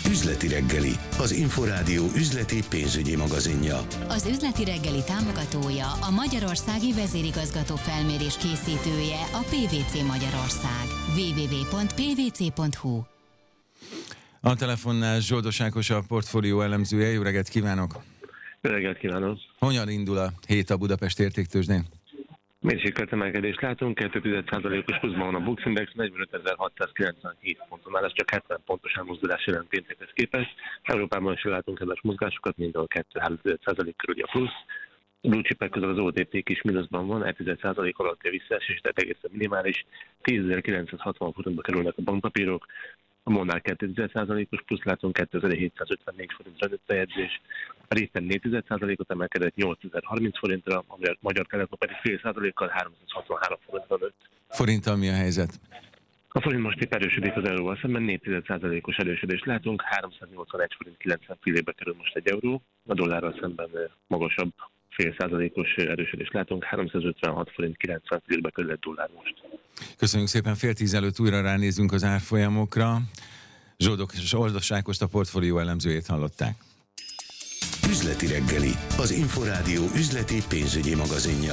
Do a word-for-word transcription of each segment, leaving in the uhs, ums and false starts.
Üzleti reggeli, az Inforádió üzleti pénzügyi magazinja. Az Üzleti reggeli támogatója, a Magyarországi Vezérigazgató Felmérés készítője, a pé vé cé Magyarország. double-u double-u double-u pont pé vé cé pont hú. A telefonnál Zsoldos Ákos, a portfólió elemzője. Jó reggelt kívánok! Jó reggelt kívánok! Hogyan indul a hét a Budapest értéktőzsdén? Mérsékelt emelkedést látunk, kettő egész egy százalékos pluszban van a Bux Index, negyvenötezer-hatszázkilencvenhét ponton áll, ez csak hetven pontos elmozdulás jelent péntekhez képest. Európában is látunk kedves mozgásokat, mindenhol kettő-három százalék körüli a plusz. A blue chipek közül az o té pé is mínuszban van, egy százalék alatti a visszaesés, tehát egészen minimális. tízezer-kilencszázhatvan forintba kerülnek a bankpapírok. A MOL-nál kettő százalékos plusz látunk, kétezer-hétszázötvennégy forintra nőtt a jegyzés. A Réten négy százalékot emelkedett nyolcezer-harminc forintra, a Magyar Telekom pedig fél százalékkal háromszázhatvanhárom forintra nőtt. Forinttal mi a helyzet? A forint most épp erősödik az euróval szemben, négy százalékos erősödést látunk, háromszáznyolcvanegy forint kilencven fillébe kerül most egy euró, a dollárral szemben magasabb fél százalékos erősödést látunk, háromszázötvenhat forint kilencven fillébe kerül egy dollár most. Köszönjük szépen, fél tíz előtt újra ránézünk az árfolyamokra. Zsoldos Ákost, a portfólió elemzőjét hallották. Üzleti reggeli, az Inforádió üzleti pénzügyi magazinja.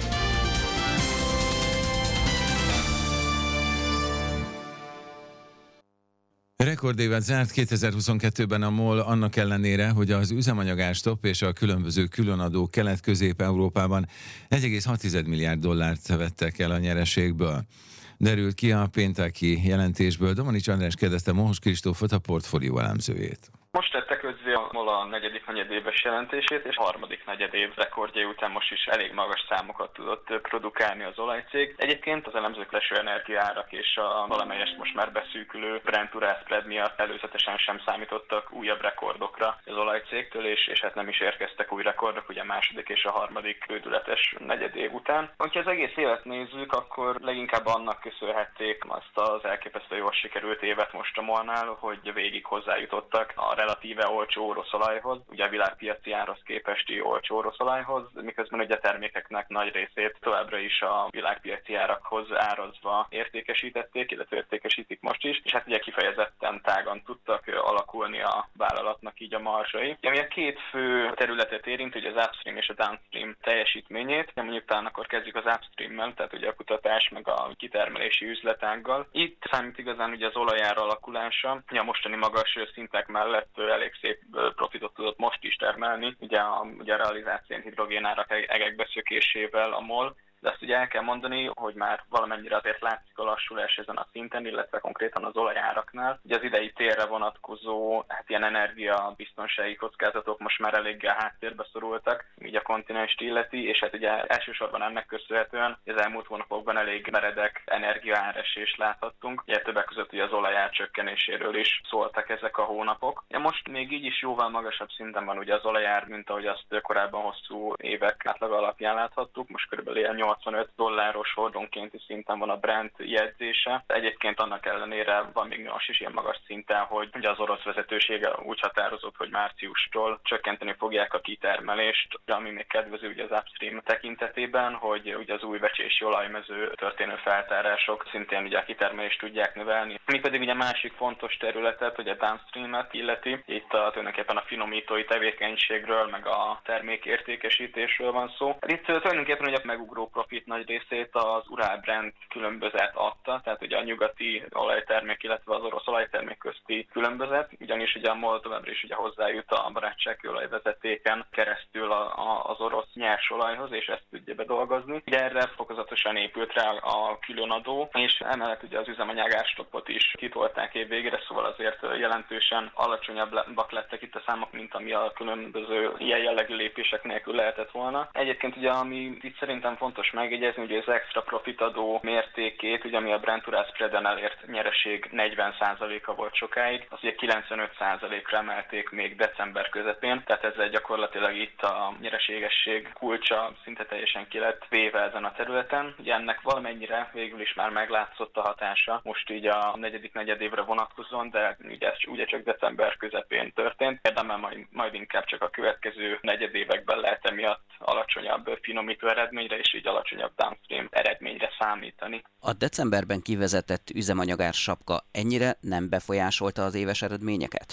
Rekordévet zárt kétezer-huszonkettőben a MOL annak ellenére, hogy az üzemanyagárstopp és a különböző különadó Kelet-Közép-Európában egy egész hat milliárd dollárt vettek el a nyereségből. Derült ki a pénteki jelentésből. Domanics András kérdezte Mohos Kristófot, a portfólió elemzőjét. Most tette közzé a MOL a negyedik negyedéves jelentését, és a harmadik negyedév rekordjai után most is elég magas számokat tudott produkálni az olajcég. Egyébként az elemzők leső energiaárak és a valamelyest most már beszűkülő Brent-Urál spread miatt előzetesen sem számítottak újabb rekordokra az olajcégtől, és, és hát nem is érkeztek új rekordok, ugye a második és a harmadik bődületes negyedév után. Ha az egész évet nézzük, akkor leginkább annak köszönhették azt az elképesztő jól sikerült évet most a MOL-nál, hogy végig hozzájutottak a relatíve olcsó orosz olajhoz, ugye a világpiaci árhoz képesti olcsó orosz olajhoz, miközben ugye a termékeknek nagy részét továbbra is a világpiaci árakhoz árazva értékesítették, illetve értékesítik most is, és hát ugye kifejezetten tágan tudtak alakulni a vállalatnak így a marzsai. Ami a két fő területet érint, ugye az upstream és a downstream teljesítményét, de mondjuk talán akkor kezdjük az upstream-mel, tehát ugye a kutatás meg a kitermelési üzletággal. Itt számít igazán ugye az olajár alakulása, ugye a mostani magas szintek mellett elég szép profitot tudott most is termelni, ugye a, ugye a realizáció hidrogénárak egekbe szökésével a MOL, de azt ugye el kell mondani, hogy már valamennyire azért látszik a lassulás ezen a szinten, illetve konkrétan az olajáraknál. Ugye az idei térre vonatkozó hát ilyen energiabiztonsági kockázatok most már eléggé a háttérbe szorultak, így a kontinenst illeti, és hát ugye elsősorban ennek köszönhetően az elmúlt hónapokban elég meredek energiaáresést láthattunk. Ugye többek között ugye az olajár csökkenéséről is szóltak ezek a hónapok. Ja, most még így is jóval magasabb szinten van ugye az olajár, mint ahogy azt korábban hosszú évek átlag alapján láthattuk, most körülbelül nyolcvanöt dolláros hordonkénti szinten van a Brent jegyzése. Egyébként annak ellenére van még most is ilyen magas szinten, hogy ugye az orosz vezetősége úgy határozott, hogy márciustól csökkenteni fogják a kitermelést, ami még kedvező ugye az upstream tekintetében, hogy ugye az új becsési olajmező történő feltárások szintén ugye a kitermelést tudják növelni. Mi pedig ugye másik fontos területet, hogy a downstreamet illeti. Itt a, tulajdonképpen a finomítói tevékenységről, meg a termék értékesítésről van szó. Itt tulajdonképpen ugye megugró profit nagy részét az Urál-Brent különbözet adta, tehát ugye a nyugati olajtermék, illetve az orosz olajtermék közti különbözet, ugyanis ugye a MOL továbbra is ugye hozzájut a barátsági olajvezetéken keresztül a, a, az orosz nyersolajhoz, és ezt tudja bedolgozni. Ugye erre fokozatosan épült rá a különadó, és emellett ugye az üzemanyagárstoppot is kitolták év végére, szóval azért jelentősen alacsonyabbak lettek itt a számok, mint ami a különböző ilyen jellegű lépések nélkül lehetett volna. Egyébként ugye ami itt szerintem fontos megjegyezni, hogy az extra profit adó mértékét, ugye ami a Brent-Urál spreaden elért nyereség negyven százaléka volt sokáig, az ugye kilencvenöt százalékra emelték még december közepén, tehát ezzel gyakorlatilag itt a nyereségesség kulcsa szinte teljesen ki lett véve ezen a területen. Ugye ennek valamennyire végül is már meglátszott a hatása, most így a negyedik negyedévre vonatkozóan, de ugye ez ugye csak december közepén történt, de majd, majd inkább csak a következő negyedévekben lehet emiatt alacsonyabb finomító eredményre és így alacsonyabb downstream eredményre számítani. A decemberben kivezetett üzemanyagár sapka ennyire nem befolyásolta az éves eredményeket?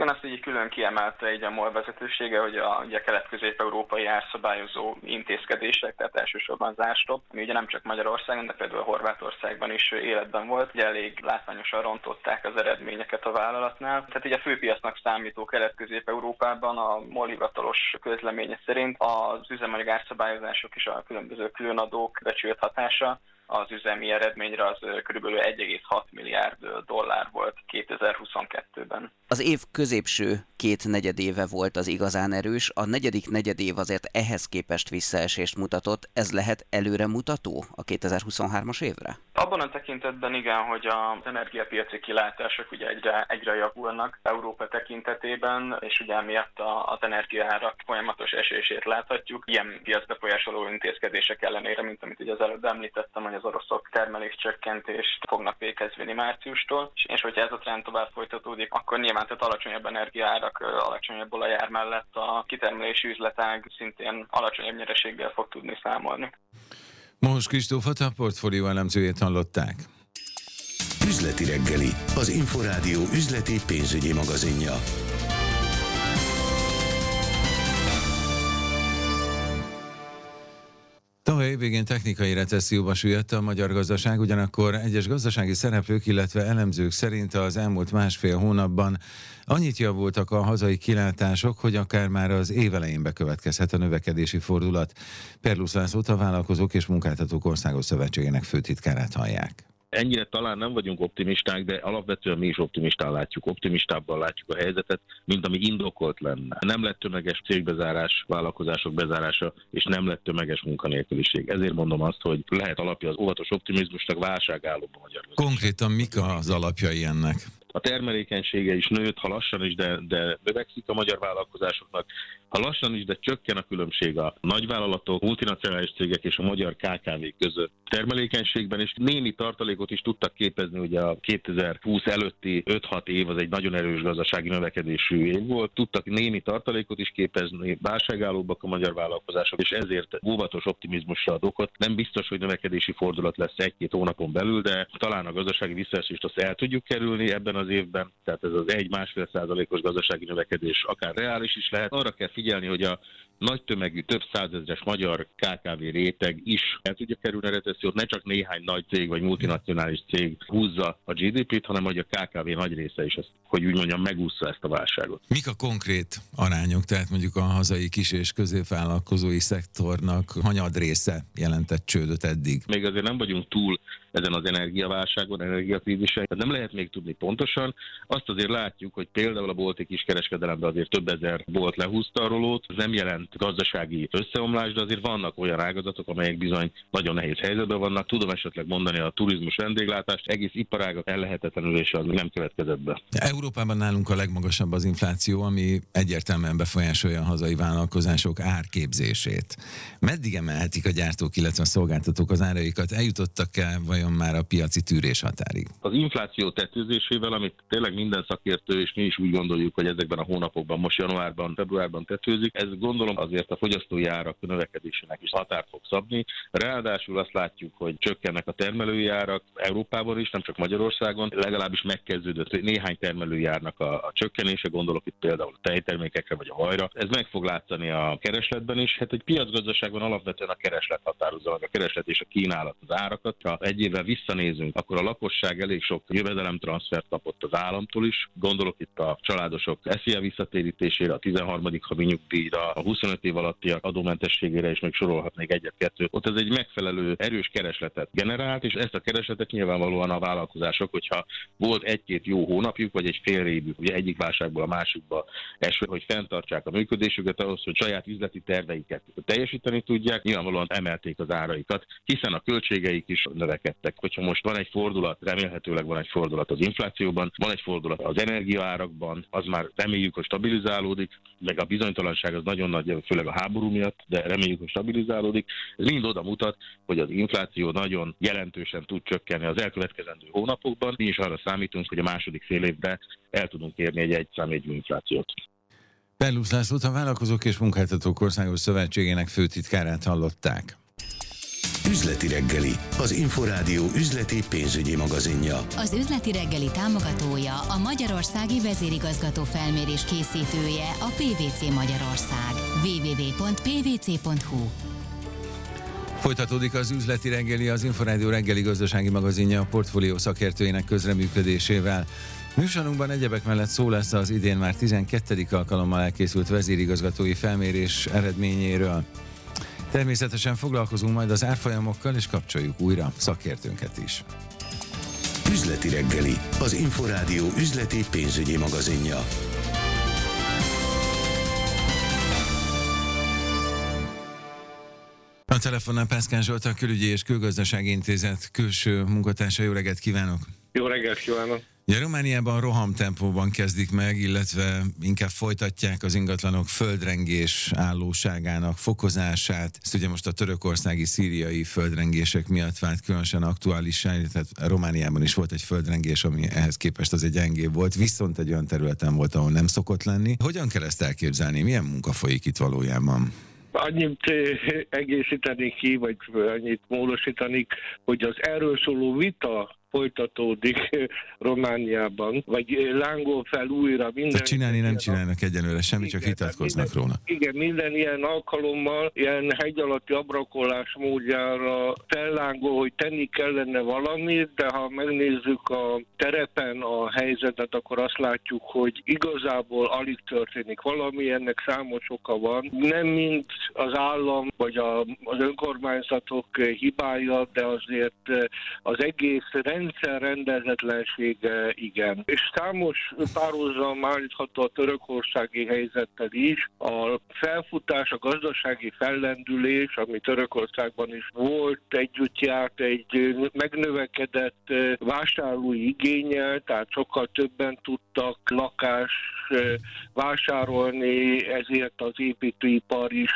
Igen, azt így külön kiemelte így a MOL vezetősége, hogy a, ugye a kelet-közép-európai árszabályozó intézkedések, tehát elsősorban az árstop, ami ugye nem csak Magyarországon, de például Horvátországban is életben volt, ugye elég látványosan rontották az eredményeket a vállalatnál. Tehát így a főpiacnak számító kelet-közép-európában a MOL hivatalos közleménye szerint az üzemanyag árszabályozások és a különböző különadók becsült hatása az üzemi eredményre az kb. egy egész hat milliárd dollár volt kétezer-huszonkettőben. Az év középső két negyedéve volt az igazán erős, a negyedik negyedév azért ehhez képest visszaesést mutatott. Ez lehet előremutató a kétezer-huszonhármas évre? Abban a tekintetben igen, hogy az energiapiaci kilátások ugye egyre, egyre javulnak Európa tekintetében, és ugye emiatt az energiaárak folyamatos esését láthatjuk. Ilyen piacbefolyásoló intézkedések ellenére, mint amit ugye az előbb említettem, hogy az oroszok termeléscsökkentést fognak végezni márciustól, és hogyha ez a trend tovább folytatódik, akkor nyilván tehát alacsonyabb energiaárak, alacsonyabb olajár mellett a kitermelési üzletág szintén alacsonyabb nyereséggel fog tudni számolni. Mohos Kristófot, a portfólió elemzőjét hallották. Üzleti reggeli, az Inforádió üzleti pénzügyi magazinja. Tavaly évvégén technikai recesszióba süllyedt a magyar gazdaság, ugyanakkor egyes gazdasági szereplők, illetve elemzők szerint az elmúlt másfél hónapban annyit javultak a hazai kilátások, hogy akár már az év elején bekövetkezhet a növekedési fordulat. Perlusz Lászlót, a Vállalkozók és Munkáltatók Országos Szövetségének főtitkárát hallják. Ennyire talán nem vagyunk optimisták, de alapvetően mi is optimistán látjuk, optimistábban látjuk a helyzetet, mint ami indokolt lenne. Nem lett tömeges cégbezárás, vállalkozások bezárása, és nem lett tömeges munkanélküliség. Ezért mondom azt, hogy lehet alapja az óvatos optimizmusnak, válságállóban magyar gazdaság. Konkrétan mik az alapjai ennek? A termelékenysége is nőtt, ha lassan is, de, de növekszik a magyar vállalkozásoknak. Ha lassan is, de csökken a különbség a nagyvállalatok, multinacionális cégek és a magyar ká ká vé között. Termelékenységben is némi tartalékot is tudtak képezni, ugye a kétezer-húsz előtti öt-hat év az egy nagyon erős gazdasági növekedésű év volt. Tudtak némi tartalékot is képezni, válságállóbbak a magyar vállalkozások, és ezért óvatos optimizmusra ad okot. Nem biztos, hogy növekedési fordulat lesz egy-két hónapon belül, de talán a gazdasági visszaesést azt el tudjuk kerülni ebben az évben. Tehát ez az egy-másfél százalékos gazdasági növekedés akár reális is lehet. Arra kell figyelni, hogy a nagy tömegű, több százezres magyar ká ká vé réteg is el tudja kerülni a recessziót, ne csak néhány nagy cég vagy multinacionális cég húzza a gé dé pét, hanem hogy a ká ká vé nagy része is, ezt, hogy úgy mondjam, megúszza ezt a válságot. Mik a konkrét arányok, tehát mondjuk a hazai kis- és középvállalkozói szektornak hanyad része jelentett csődöt eddig? Még azért nem vagyunk túl ezen az energiaválságon, energiakrízisen. Nem lehet még tudni pontosan. Azt azért látjuk, hogy például a bolti kiskereskedelemben azért több ezer bolt lehúzta a rolót. Ez nem jelent gazdasági összeomlás, de azért vannak olyan ágazatok, amelyek bizony nagyon nehéz helyzetben vannak. Tudom esetleg mondani a turizmus, vendéglátást, egész iparágak ellehetetlenülése az nem következett be. Európában nálunk a legmagasabb az infláció, ami egyértelműen befolyásolja a hazai vállalkozások árképzését. Meddig emelhetik a gyártók, illetve a szolgáltatók az áraikat? Eljutottak-e vajon már a piaci tűrés határig? Az infláció tetőzésével, amit tényleg minden szakértő, és mi is úgy gondoljuk, hogy ezekben a hónapokban, most januárban, februárban tetőzik, ez gondolom azért a fogyasztói árak növekedésének is határt fog szabni. Ráadásul azt látjuk, hogy csökkennek a termelői árak Európában is, nem csak Magyarországon, legalábbis megkezdődött néhány termelői árnak a, a csökkenése, gondolok itt például a tejtermékekre vagy a hajra. Ez meg fog látszani a keresletben is. Hát egy piacgazdaságban alapvetően a kereslet határozza meg, a kereslet és a kínálat az árakat. Ha egy évvel visszanézünk, akkor a lakosság elég sok jövedelemtranszfert kapott az államtól is. Gondolok itt a családosok eszélyes visszatérítésére, a tizenharmadik havi nyugdíjra, a huszonöt év alattiak adómentességére, és még sorolhatnék egyet-kettőt. Ott ez egy megfelelő erős keresletet generált, és ezt a keresletet nyilvánvalóan a vállalkozások, hogyha volt egy-két jó hónapjuk, vagy egy fél évük, ugye egyik válságból a másikba eső, hogy fenntartsák a működésüket ahhoz, hogy saját üzleti terveiket teljesíteni tudják, nyilvánvalóan emelték az áraikat, hiszen a költségeik is növekedtek. Hogyha most van egy fordulat, remélhetőleg van egy fordulat az inflációban, van egy fordulat az energiaárakban, az már reméljük, hogy stabilizálódik, meg a bizonytalanság az nagyon nagy, főleg a háború miatt, de reméljük, hogy stabilizálódik. Ez mind oda mutat, hogy az infláció nagyon jelentősen tud csökkenni az elkövetkezendő hónapokban. Mi is arra számítunk, hogy a második fél évben el tudunk érni egy egyszámjegyű inflációt. Perlusz Lászlót, a Vállalkozók és Munkáltatók Országos Szövetségének főtitkárát hallották. Üzleti reggeli, az Inforádió üzleti pénzügyi magazinja. Az üzleti reggeli támogatója, a Magyarországi Vezérigazgató Felmérés készítője, a pé vé cé Magyarország. double-u double-u double-u pont pé vé cé pont hú. Folytatódik az üzleti reggeli, az Inforádió reggeli gazdasági magazinja a portfólió szakértőinek közreműködésével. Műsorunkban egyebek mellett szó lesz az idén már tizenkettedik alkalommal elkészült vezérigazgatói felmérés eredményéről. Természetesen foglalkozunk majd az árfolyamokkal, és kapcsoljuk újra szakértőnket is. Üzleti reggeli, az Inforádió üzleti pénzügyi magazinja. A telefonnál Pászkán Zsolt, a Külügyi és Külgazdasági Intézet külső munkatársa. Jó reggelt kívánok! Jó reggelt kívánok! Ja, Romániában rohamtempóban kezdik meg, illetve inkább folytatják az ingatlanok földrengés állóságának fokozását. Ezt ugye most a törökországi, szíriai földrengések miatt vált különösen aktuálissá, tehát Romániában is volt egy földrengés, ami ehhez képest az egy gyengébb volt, viszont egy olyan területen volt, ahol nem szokott lenni. Hogyan kell ezt elképzelni? Milyen munka folyik itt valójában? Annyit egészíteni ki, vagy annyit módosítani, hogy az erről szóló vita folytatódik Romániában, vagy lángol fel újra minden... Tehát csinálni nem csinálnak egyenlőre semmi, csak vitatkoznak minden, róla. Igen, minden ilyen alkalommal, ilyen hegy alatti abrakolás módjára fellángol, hogy tenni kellene valamit, de ha megnézzük a terepen a helyzetet, akkor azt látjuk, hogy igazából alig történik valami, ennek számos oka van. Nem mind az állam, vagy a, az önkormányzatok hibája, de azért az egész rendszer rendezetlensége igen. És számos párhuzam állítható a törökországi helyzettel is. A felfutás, a gazdasági fellendülés, ami Törökországban is volt, együtt járt egy megnövekedett vásárlói igénnyel, tehát sokkal többen tudtak lakást vásárolni, ezért az építőipar is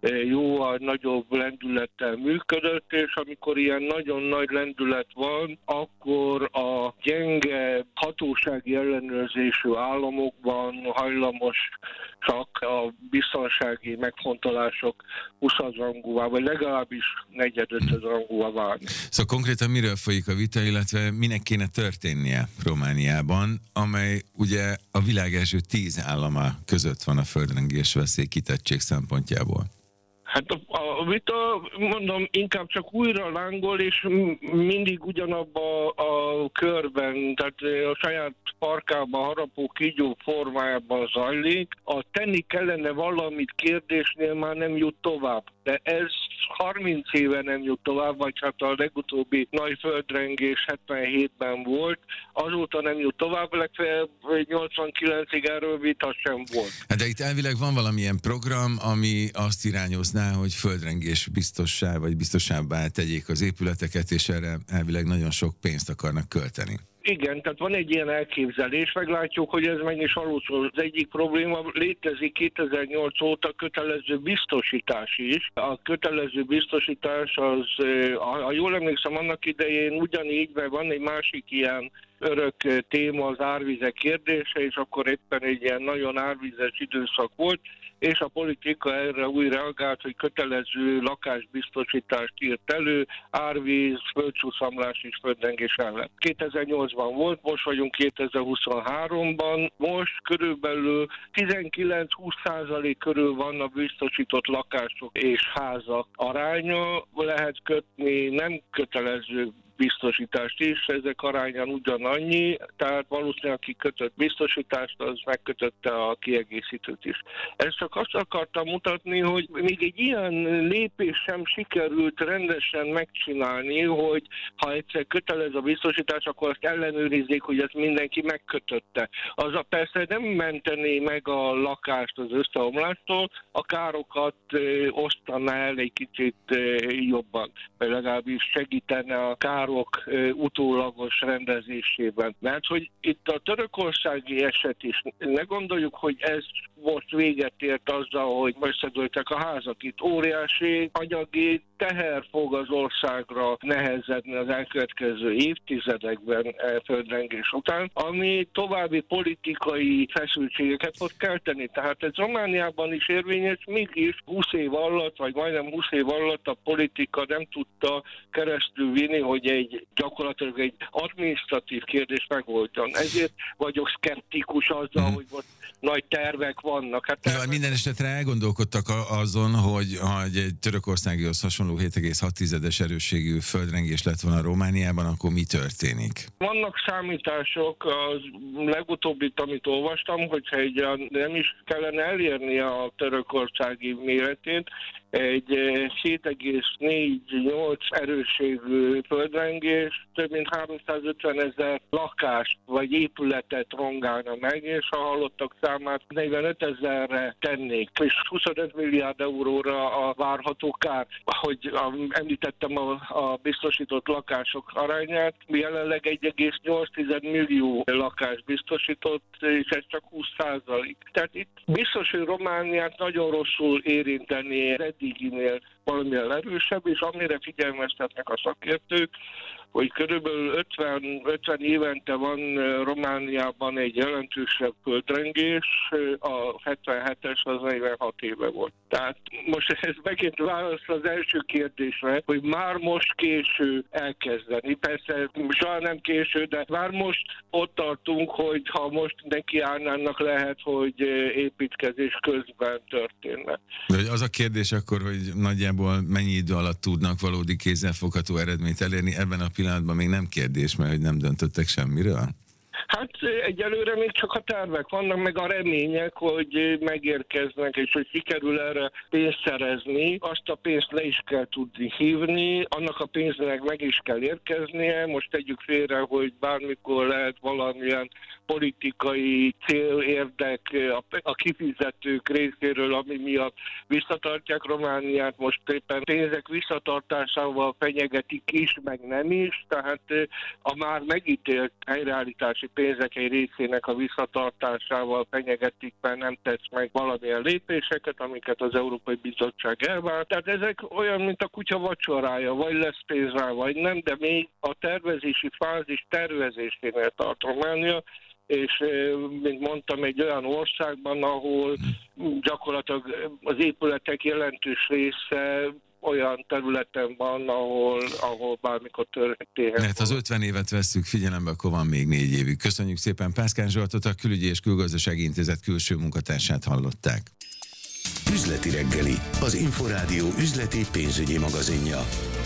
jóval nagyobb lendülettel működött, és amikor ilyen nagyon nagy lendület van, akkor a gyenge hatósági ellenőrzésű államokban hajlamos csak a biztonsági megfontolások huszadrangúvá, vagy legalábbis negyed-ötödrangúvá válni. Szóval konkrétan miről folyik a vita, illetve minek kéne történnie Romániában, amely ugye a világ első tíz állama között van a földrengés veszély kitettség szempontjából? Hát a, a vita, mondom, inkább csak újra lángol, és mindig ugyanabba a körben, tehát a saját parkában harapó kígyó formájában zajlik. A tenni kellene valamit kérdésnél már nem jut tovább. De ez harminc éve nem jut tovább, vagy hát a legutóbbi nagy földrengés hetvenhétben volt, azóta nem jut tovább, legfeljebb nyolcvankilencig erről vita sem volt. Hát de itt elvileg van valamilyen program, ami azt irányozná, hogy földrengés biztossá vagy biztosabbá tegyék az épületeket, és erre elvileg nagyon sok pénzt akarnak költeni. Igen, tehát van egy ilyen elképzelés, meglátjuk, hogy ez meg is valószínű. Az egyik probléma, létezik kétezer-nyolc óta kötelező biztosítás is. A kötelező biztosítás az, ha jól emlékszem, annak idején ugyanígy, mert van egy másik ilyen örök téma, az árvizek kérdése, és akkor éppen egy ilyen nagyon árvizes időszak volt, és a politika erre úgy reagált, hogy kötelező lakásbiztosítást írt elő, árvíz, földcsúszamlás és földrengés ellen. kétezer-nyolcban volt, most vagyunk kétezer-huszonháromban, most körülbelül tizenkilenc-húsz százalék körül van a biztosított lakások és házak aránya, lehet kötni nem kötelező biztosítást is, ezek arányan ugyanannyi, tehát valószínűleg aki kötött biztosítást, az megkötötte a kiegészítőt is. Ezt csak azt akartam mutatni, hogy még egy ilyen lépés sem sikerült rendesen megcsinálni, hogy ha egyszer kötelez a biztosítás, akkor azt ellenőrizzék, hogy ezt mindenki megkötötte. Az a persze nem mentené meg a lakást az összeomlástól, a károkat ö, osztaná el egy kicsit ö, jobban, mert legalábbis segítene a kár árok utólagos rendezésében. Mert hogy itt a törökországi eset is, ne gondoljuk, hogy ez most véget ért azzal, hogy összedőltek a házak. Itt óriási anyagi teher fog az országra nehezedni az elkövetkező évtizedekben földrengés után, ami további politikai feszültségeket fog kelteni. Tehát ez Romániában is érvényes, mégis húsz év alatt, vagy majdnem húsz év alatt a politika nem tudta keresztül vinni, hogy egy gyakorlatilag egy adminisztratív kérdés megoldjon. Ezért vagyok szkeptikus azzal, mm. hogy most nagy tervek vannak. Hát tervek... Minden esetre elgondolkodtak azon, hogy ha egy törökországihoz hasonló hét egész hat erősségű földrengés lett volna Romániában, akkor mi történik? Vannak számítások, az legutóbbit, amit olvastam, hogyha egy nem is kellene elérni a törökországi méretét, egy hét egész négy-nyolc erősségű földrengés több mint háromszázötven ezer lakást vagy épületet rongálna meg, és a halottak számát negyvenöt ezerre tennék, és huszonöt milliárd euróra a várható kár. Ahogy említettem a, a biztosított lakások arányát, jelenleg egy egész nyolc millió lakás biztosított, és ez csak húsz százalék. Tehát itt biztos, hogy Romániát nagyon rosszul érinteni eddiginél valamilyen erősebb, és amire figyelmeztetnek a szakértők, hogy körülbelül ötven, ötven évente van Romániában egy jelentősebb földrengés, a hetvenhetes az negyvenhat éve volt. Tehát most ez megint válasz az első kérdésre, hogy már most késő elkezdeni. Persze soha nem késő, de már most ott tartunk, hogy ha most nekiállnának, lehet, hogy építkezés közben történne. De az a kérdés akkor, hogy nagyjából mennyi idő alatt tudnak valódi kézzelfogható eredményt elérni, ebben a pillanatban még nem kérdés, mert hogy nem döntöttek semmiről? Hát egyelőre még csak a tervek vannak, meg a remények, hogy megérkeznek, és hogy sikerül erre pénzt szerezni. Azt a pénzt le is kell tudni hívni, annak a pénznek meg is kell érkeznie. Most tegyük félre, hogy bármikor lehet valamilyen politikai célérdek a kifizetők részéről, ami miatt visszatartják Romániát. Most éppen pénzek visszatartásával fenyegetik is, meg nem is. Tehát a már megítélt helyreállítási pénzek egy részének a visszatartásával fenyegetik, mert nem tesz meg valamilyen lépéseket, amiket az Európai Bizottság elvár. Tehát ezek olyan, mint a kutya vacsorája, vagy lesz pénz rá, vagy nem, de még a tervezési fázis tervezésénél tart Románia, és mint mondtam, egy olyan országban, ahol gyakorlatilag az épületek jelentős része olyan területen van, ahol, ahol bármikor történhet. Mert az ötven évet vesszük figyelembe, akkor van még négy évig. Köszönjük szépen Pászkán Zsoltot, a Külügyi és Külgazdasági Intézet külső munkatársát hallották. Üzleti reggeli, az Inforádió üzleti pénzügyi magazinja.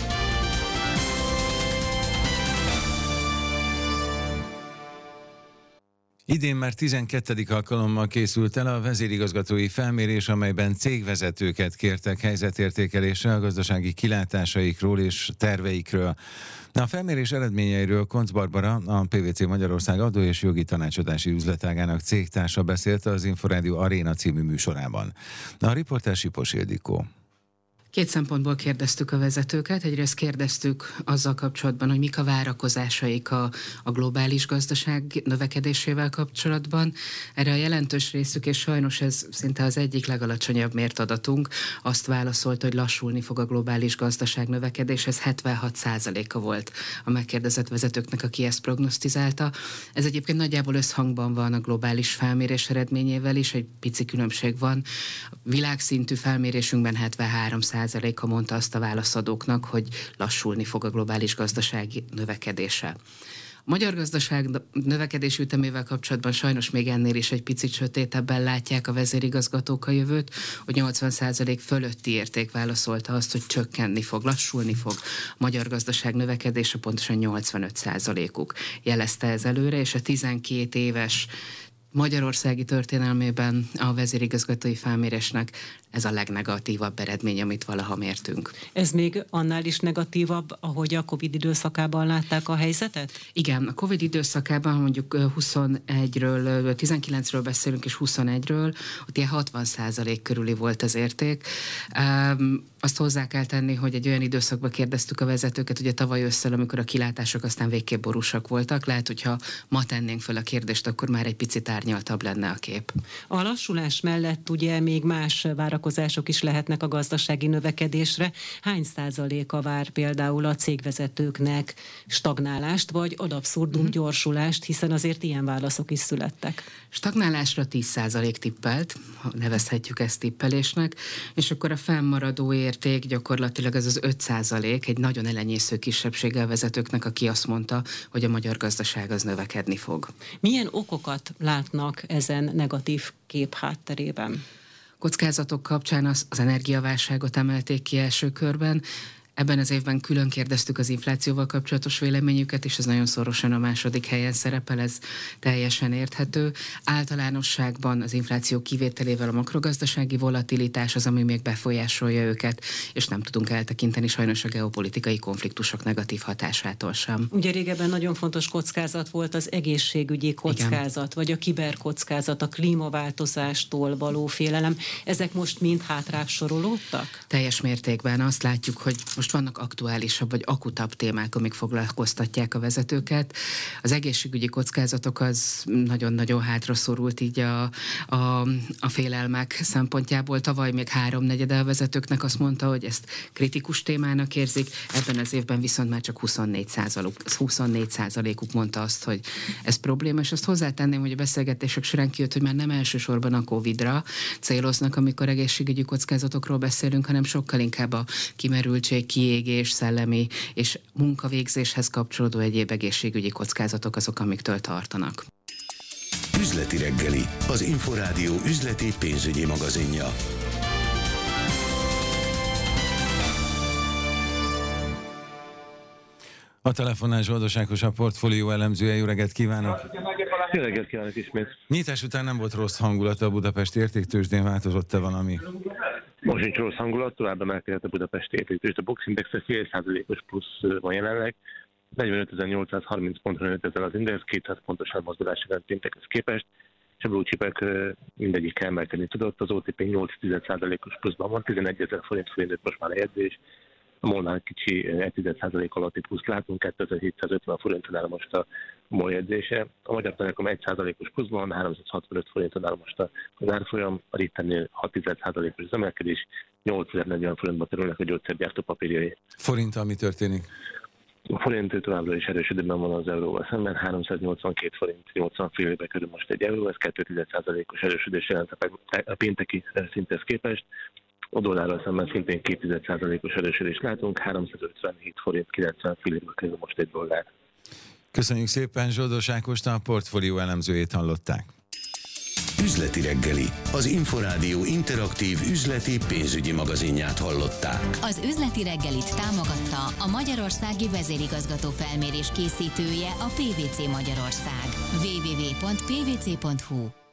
Idén már tizenkettedik alkalommal készült el a vezérigazgatói felmérés, amelyben cégvezetőket kértek helyzetértékelésre a gazdasági kilátásaikról és terveikről. A felmérés eredményeiről Koncz Barbara, a pé vé cé Magyarország adó- és jogi tanácsadási üzletágának cégtársa beszélt az Inforádió Aréna című műsorában. A riporter Sipos Ildikó. Két szempontból kérdeztük a vezetőket. Egyrészt kérdeztük azzal kapcsolatban, hogy mik a várakozásaik a, a globális gazdaság növekedésével kapcsolatban. Erre a jelentős részük, és sajnos ez szinte az egyik legalacsonyabb mért adatunk, azt válaszolt, hogy lassulni fog a globális gazdaság növekedés. Ez hetvenhat százaléka volt a megkérdezett vezetőknek, aki ezt prognosztizálta. Ez egyébként nagyjából összhangban van a globális felmérés eredményével is, egy pici különbség van. A világszintű felmérésünkben hetvenhárom százaléka mondta azt a válaszadóknak, hogy lassulni fog a globális gazdaság növekedése. A magyar gazdaság növekedési ütemével kapcsolatban sajnos még ennél is egy picit sötétebben látják a vezérigazgatók a jövőt, hogy nyolcvan százalék fölötti érték válaszolta azt, hogy csökkenni fog, lassulni fog a magyar gazdaság növekedése, pontosan nyolcvanöt százalékuk jelezte ez előre, és a tizenkét éves magyarországi történelmében a vezérigazgatói felmérésnek ez a legnegatívabb eredmény, amit valaha mértünk. Ez még annál is negatívabb, ahogy a Covid időszakában látták a helyzetet? Igen, a Covid időszakában mondjuk huszonegyről, tizenkilencről beszélünk és huszonegyről, ott ilyen hatvan százalék körüli volt az érték. Azt hozzá kell tenni, hogy egy olyan időszakban kérdeztük a vezetőket, ugye tavaly ősszel, amikor a kilátások aztán végképp borúsak voltak, lehet, hogyha ma tennénk fel a kérdést, akkor már egy picit árnyaltabb lenne a kép. A lassulás mellett ugye még más várakozások is lehetnek a gazdasági növekedésre. Hány százaléka vár például a cégvezetőknek stagnálást, vagy ad abszurdum mm. gyorsulást, hiszen azért ilyen válaszok is születtek. Stagnálásra tíz százalék tippelt, ha nevezhetjük ezt tippelésnek, és akkor a fennmaradó érték gyakorlatilag ez az öt százalék, egy nagyon elenyésző kisebbséggel vezetőknek, aki azt mondta, hogy a magyar gazdaság az növekedni fog. Milyen okokat látnak ezen negatív kép hátterében? Kockázatok kapcsán az, az energiaválságot emelték ki első körben. Ebben az évben külön kérdeztük az inflációval kapcsolatos véleményüket, és ez nagyon szorosan a második helyen szerepel, ez teljesen érthető. Általánosságban az infláció kivételével a makrogazdasági volatilitás az, ami még befolyásolja őket, és nem tudunk eltekinteni sajnos a geopolitikai konfliktusok negatív hatásától sem. Ugye régebben nagyon fontos kockázat volt az egészségügyi kockázat, igen, vagy a kiberkockázat, a klímaváltozástól való félelem. Ezek most mind hátrább sorolódtak? Teljes mértékben azt látjuk, hogy most vannak aktuálisabb vagy akutabb témák, amik foglalkoztatják a vezetőket. Az egészségügyi kockázatok az nagyon-nagyon hátra szorult így a, a, a félelmek szempontjából. Tavaly még háromnegyede a vezetőknek azt mondta, hogy ezt kritikus témának érzik, ebben az évben viszont már csak huszonnégy százalékuk mondta azt, hogy ez probléma, és azt hozzátenném, hogy a beszélgetések során kijött, hogy már nem elsősorban a Covidra céloznak, amikor egészségügyi kockázatokról beszélünk, hanem sokkal inkább a kimerültség, kiégés, szellemi és munkavégzéshez kapcsolódó egyéb egészségügyi kockázatok azok, amiktől tartanak. Üzleti reggeli, az Inforádió üzleti pénzügyi magazinja. A telefonál Zsoldos Ákos, a portfólió elemzője. Jó reggelt kívánok! Jó reggelt kívánok ismét! Nyitás után nem volt rossz hangulata a budapesti értéktőzsdén, változott-e valami? Most nincs rossz hangulat, tovább emelkedett a budapesti értéktőzsde. A Bux Indexre fél százalékos plusz van jelenleg. negyvenötezer-nyolcszázharminc pontra nőtt ezzel az index, kétszáz pontos elmozdulás jelent péntekhez képest, és a blue chipek mindegyik emelkedni tudott. Az o té pé nyolc százalékos pluszban van, tizenegyezer forint forint most már a jegyzés. A MOL-nál kicsi egy százalék alatti plusz látunk, kétezer-hétszázötven forinton áll most a MOL jegyzése. A Magyar Telekom egy százalékos pluszban, háromszázhatvanöt forinton áll most az árfolyam, a Rittennél hat százalékos az emelkedés, nyolcezer-negyven forintba kerülnek a gyógyszergyártó papírjai. Forinttal mi történik? A forint továbbra is erősödőben van az euróval szemben, háromszáznyolcvankét forint nyolcvan félbe kerül most egy euró, ez két százalékos erősödés jelent a pénteki szinthez képest. A dollárral szemben szintén két százalékos erősödést látunk, háromszázötvenhét forint kilencven fillérbe kerül most egy dollár. Köszönjük szépen, Zsoldos Ákost, a portfólió elemzőjét hallották. Üzleti reggeli, az Inforádió interaktív üzleti pénzügyi magazinját hallották. Az üzleti reggelit támogatta a Magyarországi Vezérigazgató Felmérés készítője, a pé vé cé Magyarország. double-u double-u double-u pont pé vé cé pont hú